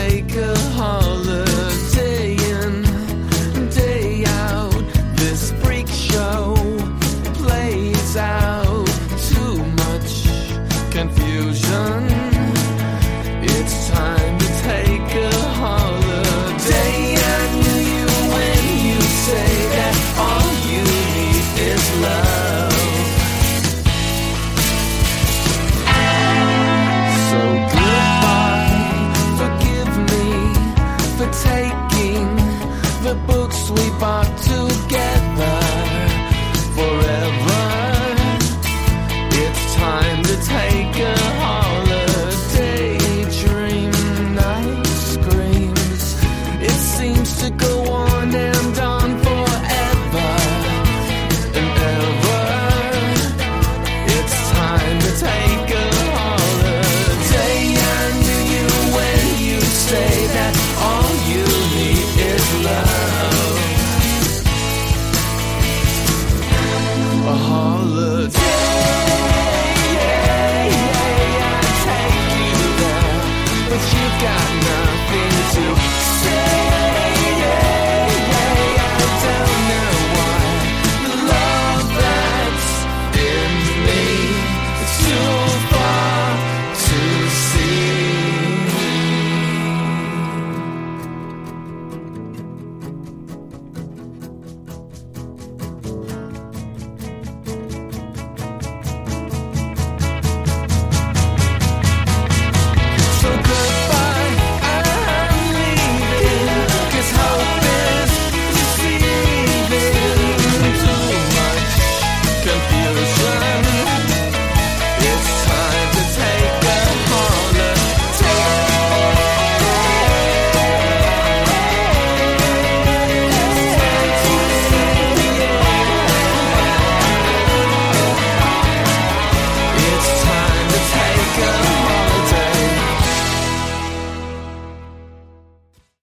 take a holiday in, day out. This freak show plays out. Too much confusion. It's time to take a holiday. I knew you when you say that all you need is love. So goodbye, forgive me for taking the books we bought together forever. It's time to take a holiday. Dream night screams. It seems to go on and on forever and ever. It's time to take a holiday. I knew you when you say that all you need is love. A holiday. But you've got nothing to say.